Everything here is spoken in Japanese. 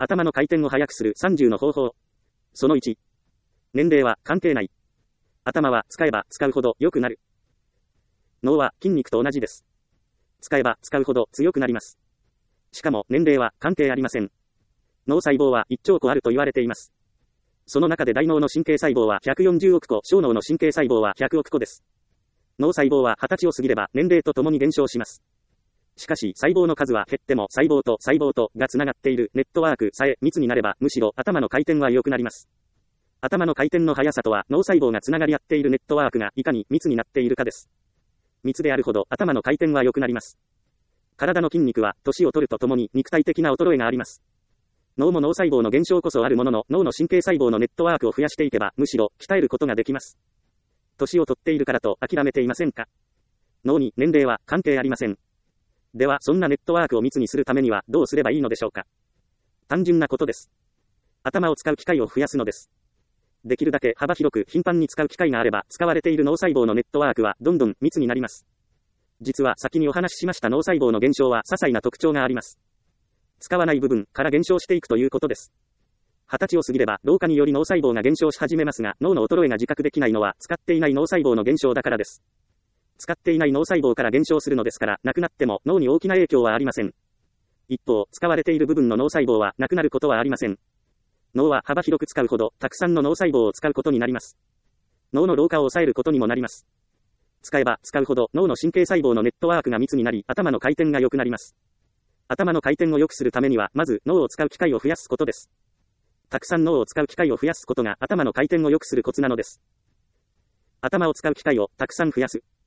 頭の回転を速くする30の方法。その1。年齢は関係ない。頭は使えば使うほど良くなる。脳は筋肉と同じです。使えば使うほど強くなります。しかも年齢は関係ありません。脳細胞は1兆個あると言われています。その中で大脳の神経細胞は140億個、小脳の神経細胞は100億個です。脳細胞は20歳を過ぎれば年齢とともに減少します。しかし細胞の数は減っても細胞とがつながっているネットワークさえ密になればむしろ頭の回転は良くなります。頭の回転の速さとは脳細胞がつながり合っているネットワークがいかに密になっているかです。密であるほど頭の回転は良くなります。体の筋肉は年を取るとともに肉体的な衰えがあります。脳も脳細胞の減少こそあるものの脳の神経細胞のネットワークを増やしていけばむしろ鍛えることができます。年を取っているからと諦めていませんか？脳に年齢は関係ありません。ではそんなネットワークを密にするためにはどうすればいいのでしょうか？単純なことです。頭を使う機会を増やすのです。できるだけ幅広く頻繁に使う機会があれば使われている脳細胞のネットワークはどんどん密になります。実は先にお話ししました脳細胞の減少は些細な特徴があります。使わない部分から減少していくということです。20歳を過ぎれば老化により脳細胞が減少し始めますが脳の衰えが自覚できないのは使っていない脳細胞の減少だからです。使っていない脳細胞から減少するのですからなくなっても脳に大きな影響はありません。一方、使われている部分の脳細胞はなくなることはありません。脳は幅広く使うほどたくさんの脳細胞を使うことになります。脳の老化を抑えることにもなります。使えば使うほど脳の神経細胞のネットワークが密になり頭の回転が良くなります。頭の回転を良くするためにはまず脳を使う機会を増やすことです。たくさん脳を使う機会を増やすことが頭の回転を良くするコツなのです。頭を使う機会をたくさん増やす。